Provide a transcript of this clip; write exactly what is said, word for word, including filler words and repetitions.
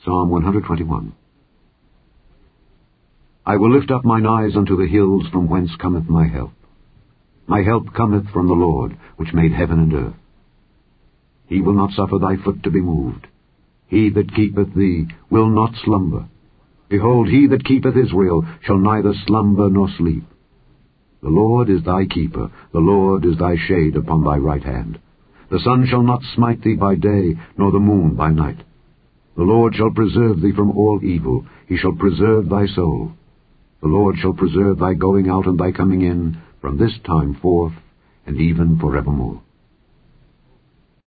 Psalm one twenty-one. I will lift up mine eyes unto the hills, from whence cometh my help. My help cometh from the Lord, which made heaven and earth. He will not suffer thy foot to be moved. He that keepeth thee will not slumber. Behold, he that keepeth Israel shall neither slumber nor sleep. The Lord is thy keeper, the Lord is thy shade upon thy right hand. The sun shall not smite thee by day, nor the moon by night. The Lord shall preserve thee from all evil, he shall preserve thy soul. The Lord shall preserve thy going out and thy coming in, from this time forth, and even forevermore.